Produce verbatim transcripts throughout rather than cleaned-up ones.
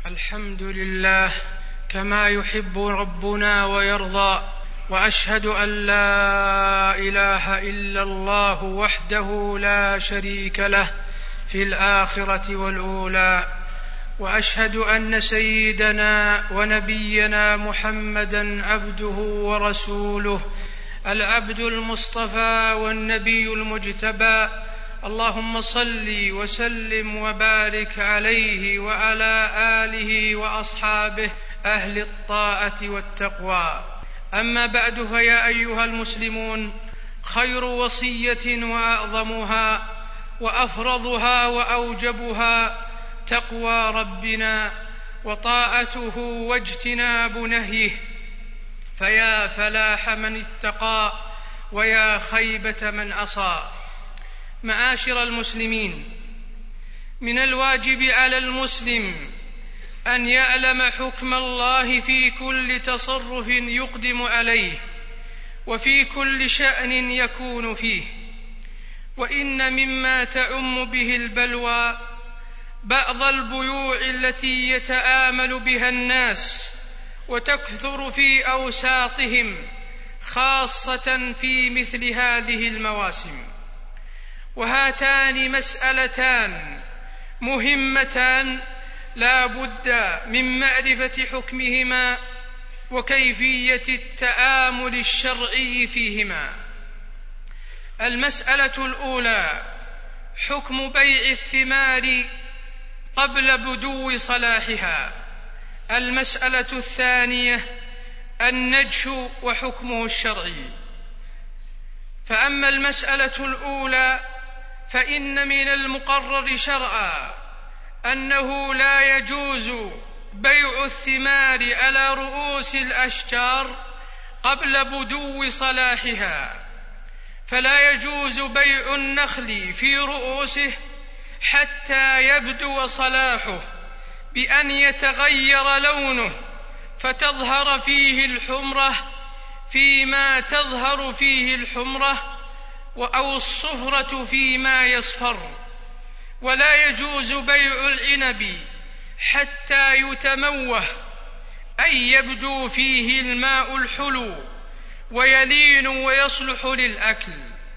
الحمد لله كما يحب ربنا ويرضى، وأشهد أن لا إله إلا الله وحده لا شريك له في الآخرة والأولى، وأشهد أن سيدنا ونبينا محمدًا عبده ورسوله، العبد المصطفى والنبي المجتبى، اللهم صل وسلم وبارك عليه وعلى آله وأصحابه أهل الطاعة والتقوى. أما بعد، فيا أيها المسلمون، خير وصية وأعظمها وأفرضها وأوجبها تقوى ربنا وطاعته واجتناب نهيه، فيا فلاح من اتقى ويا خيبة من عصى. معاشر المسلمين، من الواجب على المسلم أن يعلم حكم الله في كل تصرف يقدم عليه وفي كل شأن يكون فيه، وإن مما تعم به البلوى بعض البيوع التي يتآمل بها الناس وتكثر في أوساطهم، خاصة في مثل هذه المواسم. وهاتان مسألتان مهمتان لا بد من معرفة حكمهما وكيفية التآمل الشرعي فيهما. المسألة الأولى: حكم بيع الثمار قبل بدو صلاحها. المسألة الثانية: النجش وحكمه الشرعي. فأما المسألة الأولى فإن من المقرر شرعا أنه لا يجوز بيع الثمار على رؤوس الأشجار قبل بدو صلاحها، فلا يجوز بيع النخل في رؤوسه حتى يبدو صلاحه بأن يتغير لونه فتظهر فيه الحمرة فيما تظهر فيه الحمرة أو الصفرة فيما يصفر. ولا يجوز بيع العنب حتى يتموه، أي يبدو فيه الماء الحلو ويلين ويصلح للأكل.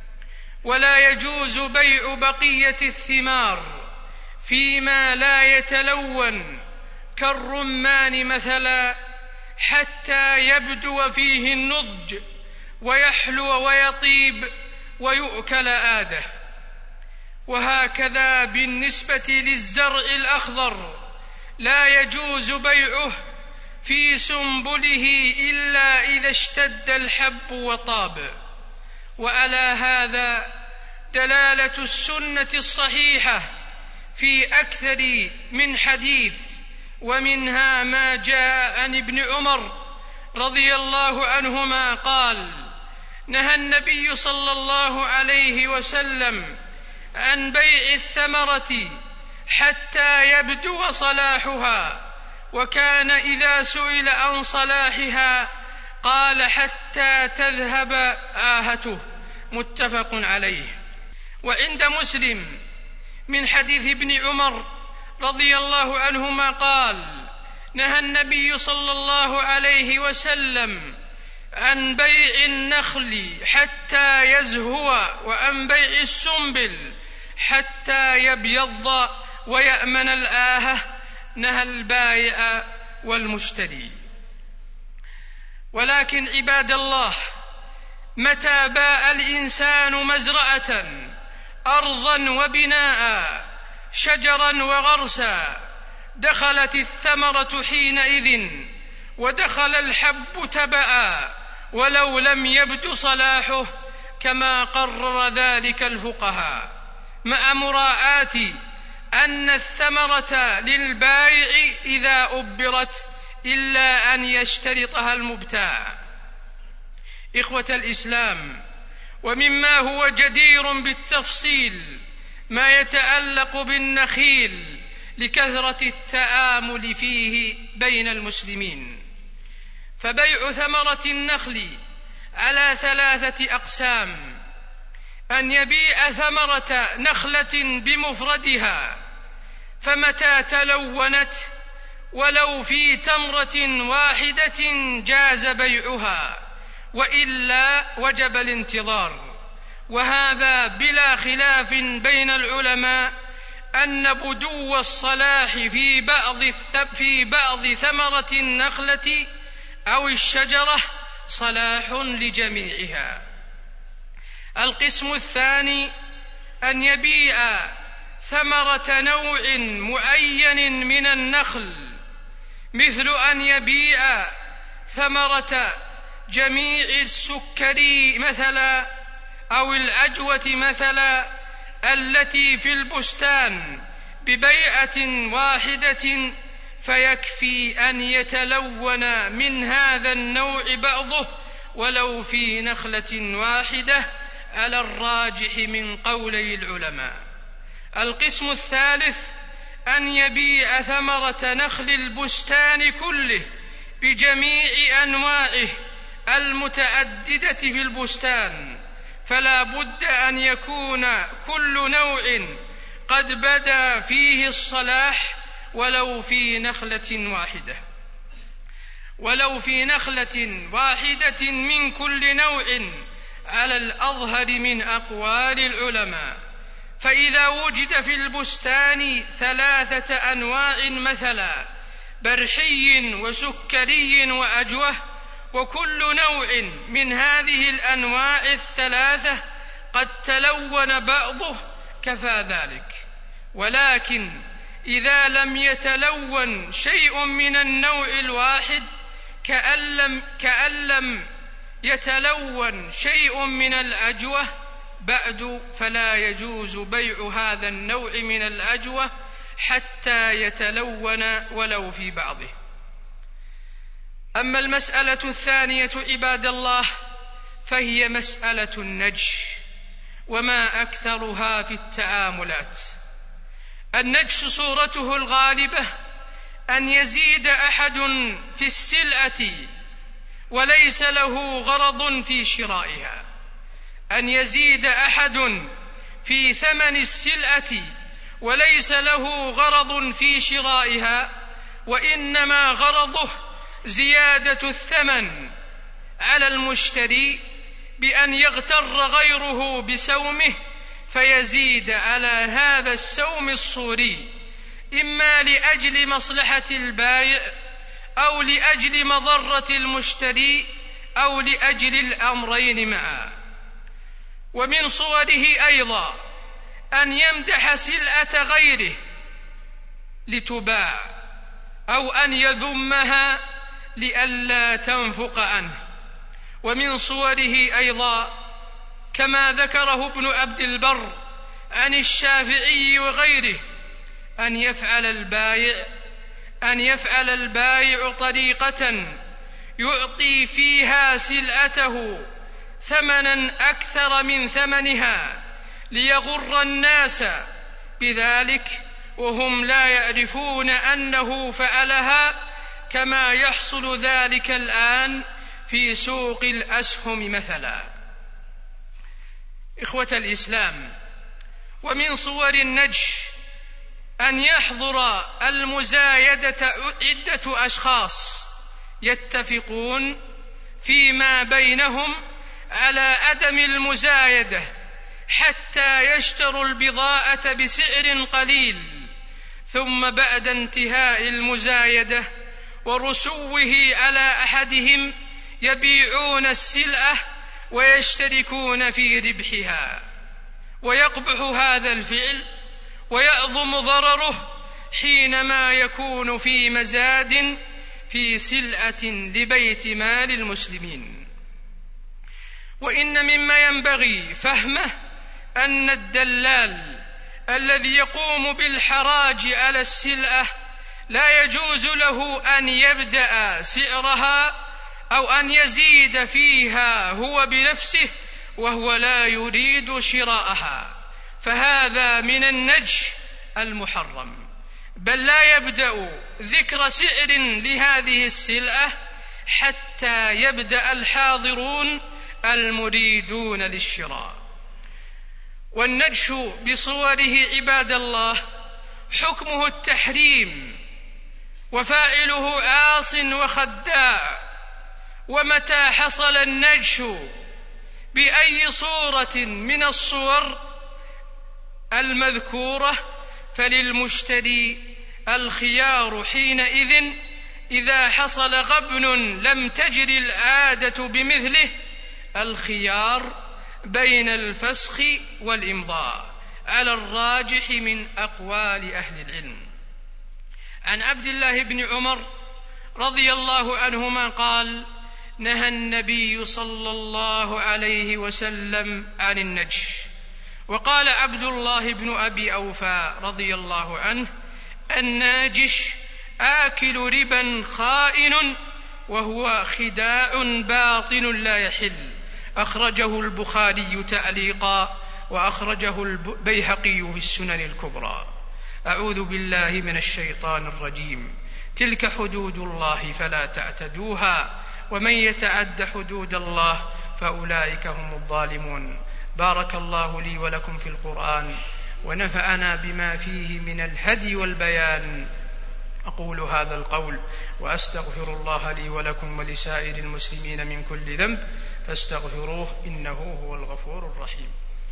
ولا يجوز بيع بقية الثمار فيما لا يتلون كالرمان مثلا حتى يبدو فيه النضج ويحلو ويطيب ويؤكل آده. وهكذا بالنسبة للزرع الأخضر، لا يجوز بيعه في سنبله إلا إذا اشتد الحب وطاب. وعلى هذا دلالة السنة الصحيحة في أكثر من حديث، ومنها ما جاء عن ابن عمر رضي الله عنهما قال: نهى النبي صلى الله عليه وسلم عن بيع الثمرة حتى يبدو صلاحها، وكان إذا سئل عن صلاحها قال: حتى تذهب آهته. متفق عليه. وعند مسلم من حديث ابن عمر رضي الله عنهما قال: نهى النبي صلى الله عليه وسلم عن بيع النخل حتى يزهو، وعن بيع السنبل حتى يبيض ويأمن الآهة. نهى البائع والمشتري. ولكن عباد الله، متى باع الإنسان مزرعة، أرضا وبناء، شجرا وغرسا، دخلت الثمرة حينئذ ودخل الحب تبعا ولو لم يبد صلاحه، كما قرر ذلك الفقهاء، مع مراعاة أن الثمرة للبائع إذا أبرت إلا أن يشترطها المبتاع. إخوة الإسلام، ومما هو جدير بالتفصيل ما يتعلق بالنخيل لكثرة التآمل فيه بين المسلمين. فبيع ثمرة النخل على ثلاثة أقسام: أن يبيع ثمرة نخلة بمفردها، فمتى تلونت ولو في تمرة واحدة جاز بيعها، وإلا وجب الانتظار. وهذا بلا خلاف بين العلماء أن بدو الصلاح في بعض في بعض ثمرة النخلة أو الشجرة صلاح لجميعها. القسم الثاني أن يبيع ثمرة نوع معين من النخل، مثل أن يبيع ثمرة جميع السكري مثلا أو العجوة مثلا التي في البستان ببيعة واحدة، فيكفي أن يتلون من هذا النوع بعضه ولو في نخلة واحدة على الراجح من قولي العلماء. القسم الثالث أن يبيع ثمرة نخل البستان كله بجميع أنواعه المتعددة في البستان، فلا بد أن يكون كل نوع قد بدا فيه الصلاح ولو في نخلة واحدة ولو في نخلة واحدة من كل نوع على الأظهر من أقوال العلماء. فإذا وجد في البستان ثلاثة أنواع مثلا برحي وسكري وأجوة، وكل نوع من هذه الأنواع الثلاثة قد تلون بعضه كفى ذلك. ولكن إذا لم يتلون شيء من النوع الواحد كأن لم, كأن لم يتلون شيء من الأجوة بعد، فلا يجوز بيع هذا النوع من الأجوة حتى يتلون ولو في بعضه. أما المسألة الثانية عباد الله فهي مسألة النجش، وما أكثرها في التعاملات. النجش صورته الغالبة أن يزيد أحد في السلعة وليس له غرض في شرائها، أن يزيد أحد في ثمن السلعة وليس له غرض في شرائها، وإنما غرضه زيادة الثمن على المشتري بأن يغتر غيره بسومه فيزيد على هذا السوم الصوري، إما لأجل مصلحة البائع أو لأجل مضرة المشتري أو لأجل الأمرين معا. ومن صوره أيضا أن يمدح سلعة غيره لتباع، أو أن يذمها لئلا تنفق عنه. ومن صوره أيضا كما ذكره ابن عبد البر عن الشافعي وغيره أن يفعل البائع أن يفعل البائع طريقة يعطي فيها سلعته ثمنا أكثر من ثمنها ليغر الناس بذلك وهم لا يعرفون أنه فعلها، كما يحصل ذلك الآن في سوق الأسهم مثلا. إخوة الإسلام، ومن صور النجش أن يحضر المزايدة عدة أشخاص يتفقون فيما بينهم على عدم المزايدة حتى يشتروا البضاعة بسعر قليل، ثم بعد انتهاء المزايدة ورسوه على أحدهم يبيعون السلعة ويشتركون في ربحها. ويقبح هذا الفعل ويعظم ضرره حينما يكون في مزاد في سلعة لبيت مال المسلمين. وإن مما ينبغي فهمه أن الدلال الذي يقوم بالحراج على السلعة لا يجوز له أن يبدأ سعرها أو أن يزيد فيها هو بنفسه وهو لا يريد شراءها، فهذا من النجش المحرم. بل لا يبدأ ذكر سعر لهذه السلعة حتى يبدأ الحاضرون المريدون للشراء. والنجش بصوره عباد الله حكمه التحريم وفاعله عاص وخداع. ومتى حصل النجش بأي صورة من الصور المذكورة فللمشتري الخيار حينئذ إذا حصل غبن لم تجر العادة بمثله الخيار بين الفسخ والإمضاء على الراجح من أقوال أهل العلم. عن عبد الله بن عمر رضي الله عنهما قال: نهى النبي صلى الله عليه وسلم عن النجش. وقال عبد الله بن أبي أوفى رضي الله عنه: الناجش آكل ربا خائن وهو خداع باطل لا يحل. أخرجه البخاري تعليقا وأخرجه البيهقي في السنن الكبرى. أعوذ بالله من الشيطان الرجيم. تلك حدود الله فلا تعتدوها ومن يتعد حدود الله فأولئك هم الظالمون. بارك الله لي ولكم في القرآن ونفعنا بما فيه من الهدي والبيان. أقول هذا القول وأستغفر الله لي ولكم ولسائر المسلمين من كل ذنب فاستغفروه إنه هو الغفور الرحيم.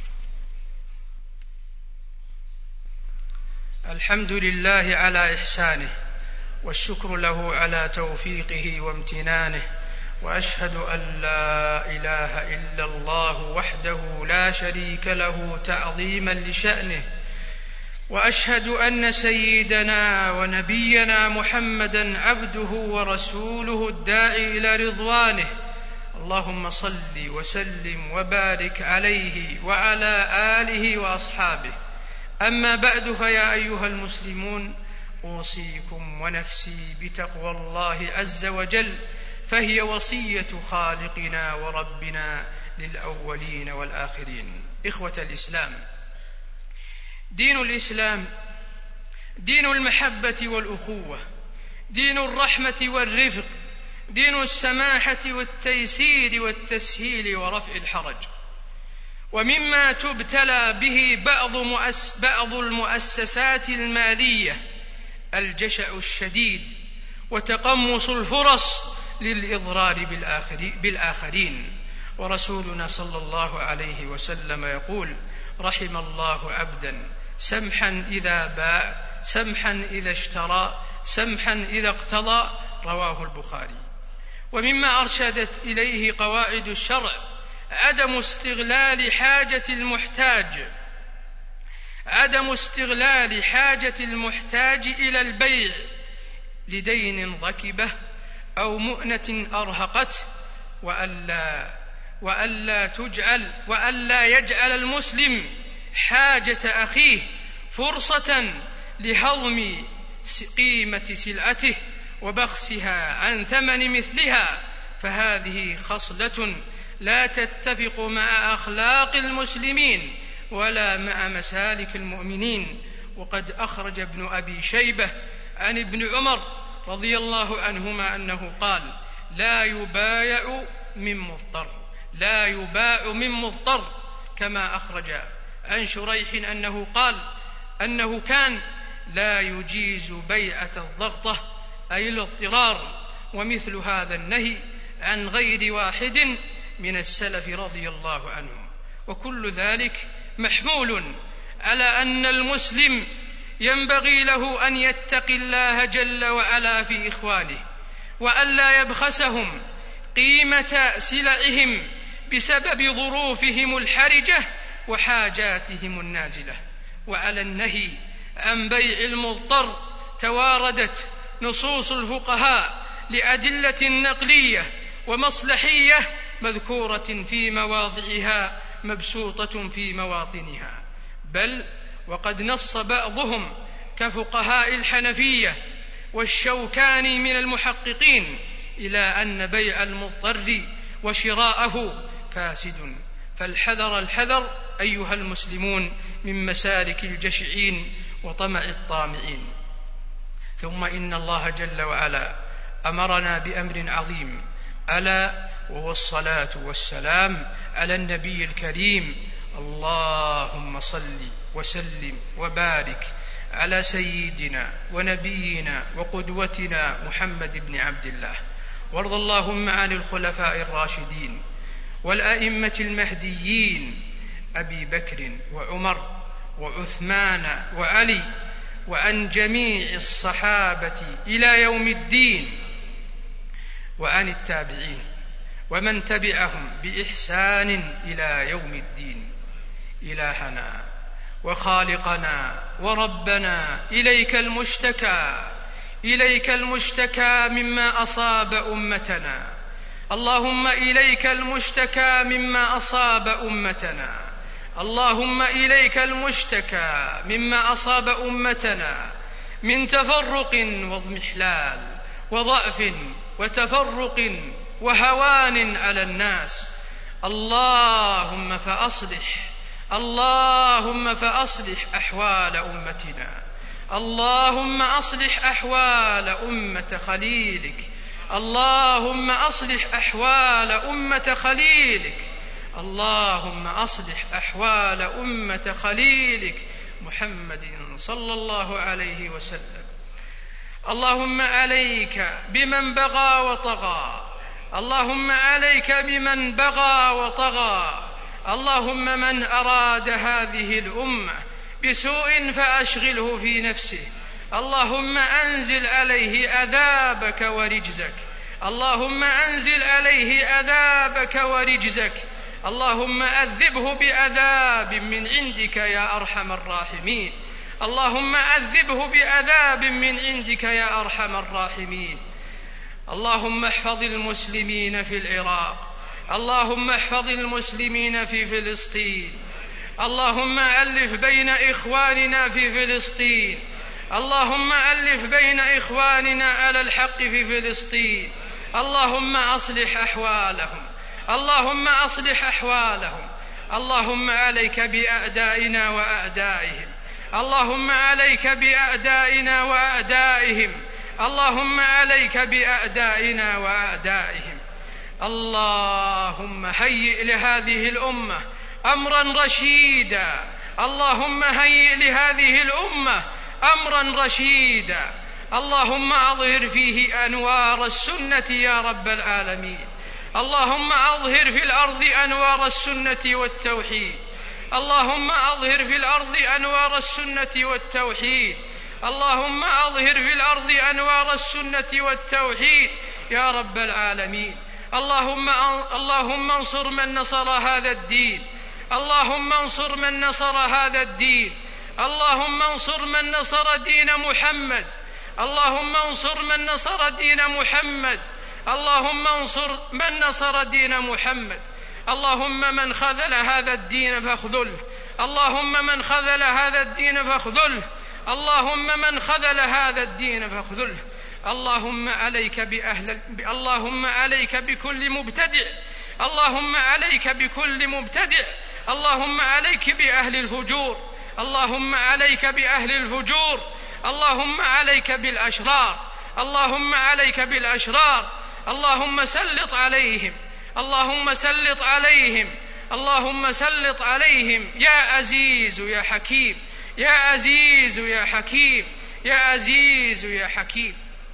الحمد لله على إحسانه والشكر له على توفيقه وامتنانه، وأشهد أن لا إله إلا الله وحده لا شريك له تعظيما لشأنه، وأشهد أن سيدنا ونبينا محمدا عبده ورسوله الداعي إلى رضوانه. اللهم صل وسلم وبارك عليه وعلى آله وأصحابه. أما بعد، فيا أيها المسلمون، أوصيكم ونفسي بتقوى الله عز وجل، فهي وصية خالقنا وربنا للأولين والآخرين. إخوة الإسلام، دين الإسلام دين المحبة والأخوة، دين الرحمة والرفق، دين السماحة والتيسير والتسهيل ورفع الحرج. ومما تبتلى به بعض, مؤس بعض المؤسسات المالية الجشع الشديد وتقمص الفرص للإضرار بالآخرين. ورسولنا صلى الله عليه وسلم يقول: رحم الله عبدا سمحا إذا باع، سمحا إذا اشترى، سمحا إذا اقتضى. رواه البخاري. ومما أرشدت إليه قواعد الشرع عدم استغلال حاجة المحتاج عدم استغلال حاجة المحتاج إلى البيع لدين ركبه أو مؤنة أرهقته، وألا وألا تجعل وألا يجعل المسلم حاجة أخيه فرصة لهضم قيمة سلعته وبخسها عن ثمن مثلها، فهذه خصلة لا تتفق مع أخلاق المسلمين ولا مع مسالك المؤمنين. وقد أخرج ابن أبي شيبة عن ابن عمر رضي الله عنهما أنه قال: لا يبايع من مضطر لا يباع من مضطر كما أخرج عن شريح أنه قال أنه كان لا يجيز بيعة الضغطة أي الاضطرار. ومثل هذا النهي عن غير واحد من السلف رضي الله عنهم. وكل ذلك محمول على أن المسلم ينبغي له أن يتقي الله جل وعلا في إخوانه، وأن لا يبخسهم قيمة سلعهم بسبب ظروفهم الحرجة وحاجاتهم النازلة. وعلى النهي عن بيع المضطر تواردت نصوص الفقهاء لأدلة نقلية ومصلحية مذكورة في مواضعها مبسوطة في مواطنها، بل وقد نص بعضهم كفقهاء الحنفية والشوكاني من المحققين إلى أن بيع المضطر وشراءه فاسد. فالحذر الحذر أيها المسلمون من مسالك الجشعين وطمع الطامعين. ثم إن الله جل وعلا أمرنا بأمر عظيم، ألا وهو الصلاة والسلام على النبي الكريم. اللهم صل وسلم وبارك على سيدنا ونبينا وقدوتنا محمد بن عبد الله، وارض اللهم عن الخلفاء الراشدين والأئمة المهديين أبي بكر وعمر وعثمان وعلي، وعن جميع الصحابة إلى يوم الدين، وعن التابعين ومن تبعهم بإحسان إلى يوم الدين. إلهنا وخالقنا وربنا، إليك المشتكى إليك المشتكى مما أصاب أمتنا، اللهم إليك المشتكى مما أصاب أمتنا، اللهم إليك المشتكى مما أصاب أمتنا من تفرق واضمحلال وضعف وتفرق وهوان على الناس. اللهم فأصلح اللهم فأصلح أحوال أمتنا، اللهم أصلح أحوال أمة خليلك، اللهم أصلح أحوال أمة خليلك، اللهم أصلح أحوال أمة خليلك محمد صلى الله عليه وسلم. اللهم عليك بمن بغى وطغى، اللهم عليك بمن بغى وطغى، اللهم من أراد هذه الأمة بسوء فأشغله في نفسه، اللهم أنزل عليه عذابك ورجزك، اللهم أنزل عليه عذابك ورجزك، اللهم أذبه بعذاب من عندك يا أرحم الراحمين، اللهم أذبه بعذاب من عندك يا أرحم الراحمين. اللهم احفظ المسلمين في العراق، اللهم احفظ المسلمين في فلسطين، اللهم ألف بين إخواننا في فلسطين، اللهم ألف بين إخواننا على الحق في فلسطين، اللهم أصلح أحوالهم، اللهم أصلح أحوالهم، اللهم عليك بأعدائنا وأعدائهم، اللهم عليك بأعدائنا وأعدائهم، اللهم عليك بأعدائنا وأعدائهم. اللهم هيئ لهذه الأمة أمرا رشيدا، اللهم هيئ لهذه الأمة أمرا رشيدا، اللهم أظهر فيه أنوار السنة يا رب العالمين، اللهم أظهر في الأرض أنوار السنة والتوحيد، اللهم أظهر في الأرض أنوار السنة والتوحيد، اللهم أظهر في الأرض أنوار السنة والتوحيد يا رب العالمين. اللهم اللهم انصر من نصر هذا الدين، اللهم انصر من نصر هذا الدين، اللهم انصر من نصر دين محمد، اللهم انصر من نصر دين محمد، اللهم انصر من نصر دين محمد. اللهم من خذل هذا الدين فاخذله، اللهم من خذل هذا الدين فاخذله، اللهم من خذل هذا الدين فاخذله. اللهم عليك بأهل اللهم عليك بكل مبتدع، اللهم عليك بكل مبتدع، اللهم عليك بأهل الفجور، اللهم عليك بأهل الفجور، اللهم عليك بالأشرار، اللهم عليك بالأشرار، اللهم سلط عليهم، اللهم سلط عليهم، اللهم سلط عليهم يا عزيز يا حكيم، يا عزيز يا حكيم، يا عزيز يا حكيم.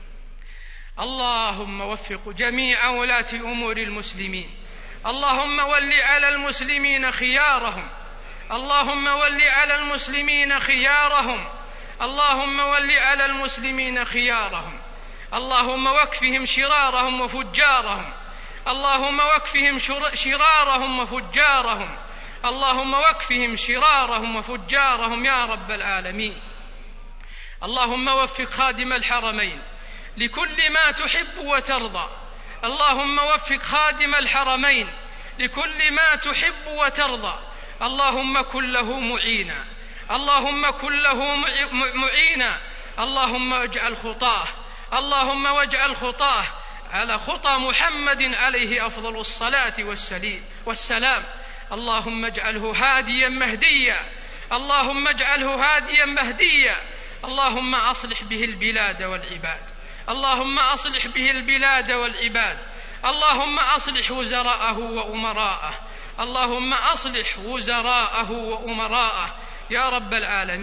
اللهم وفق جميع ولاة أمور المسلمين، اللهم ول على المسلمين خيارهم، اللهم ول على المسلمين خيارهم، اللهم ول على المسلمين خيارهم، اللهم واكفهم شرارهم وفجارهم، اللهم واكفهم شرارهم وفجارهم، اللهم واكفهم شرارهم وفجارهم يا رب العالمين. اللهم وفق خادم الحرمين لكل ما تحب وترضى، اللهم وفق خادم الحرمين لكل ما تحب وترضى، اللهم كن له معينا، اللهم كن له معينا، اللهم اجعل خطاه اللهم واجعل خطاه على خطى محمد عليه أفضل الصلاة والسلام. اللهم اجعله هاديا مهديا، اللهم اجعله هاديا مهديا، اللهم أصلح به البلاد والعباد، اللهم أصلح به البلاد والعباد، اللهم أصلح وزراءه وأمراءه، اللهم أصلح وزراءه وأمراءه يا رب العالمين.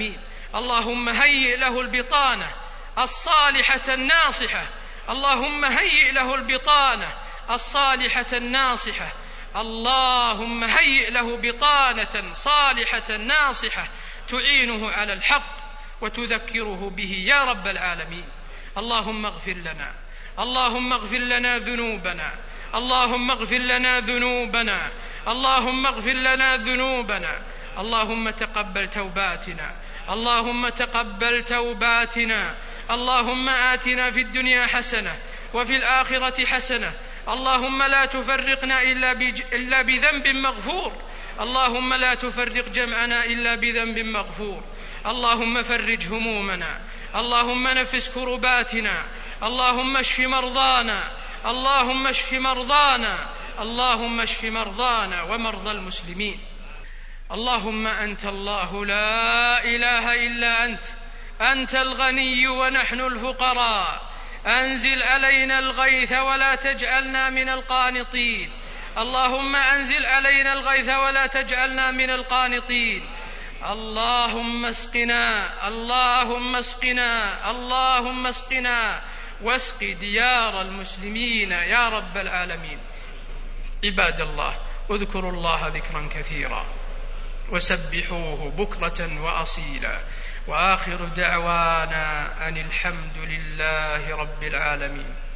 اللهم هيئ له البطانة الصالحة الناصحة اللهم هيئ له البطانة الصالحة الناصحة اللهم هيئ له بطانة صالحة ناصحة تعينه على الحق وتذكره به يا رب العالمين. اللهم اغفر لنا اللهم اغفر لنا ذنوبنا اللهم اغفر لنا ذنوبنا اللهم اغفر لنا ذنوبنا اللهم تقبل توباتنا اللهم تقبل توباتنا اللهم آتنا في الدنيا حسنة وفي الآخرة حسنة اللهم لا تفرقنا إلا بذنب مغفور اللهم لا تفرق جمعنا إلا بذنب مغفور اللهم فرج همومنا اللهم نفس كرباتنا اللهم اشف مرضانا اللهم اشف مرضانا اللهم اشف مرضانا ومرضى المسلمين. اللهم أنت الله لا إله إلا أنت أنت الغني ونحن الفقراء أنزل علينا الغيث ولا تجعلنا من القانطين اللهم أنزل علينا الغيث ولا تجعلنا من القانطين اللهم اسقنا اللهم اسقنا اللهم اسقنا واسق ديار المسلمين يا رب العالمين. عباد الله اذكروا الله ذكرا كثيرا وسبحوه بكرة وأصيلا وآخر دعوانا أن الحمد لله رب العالمين.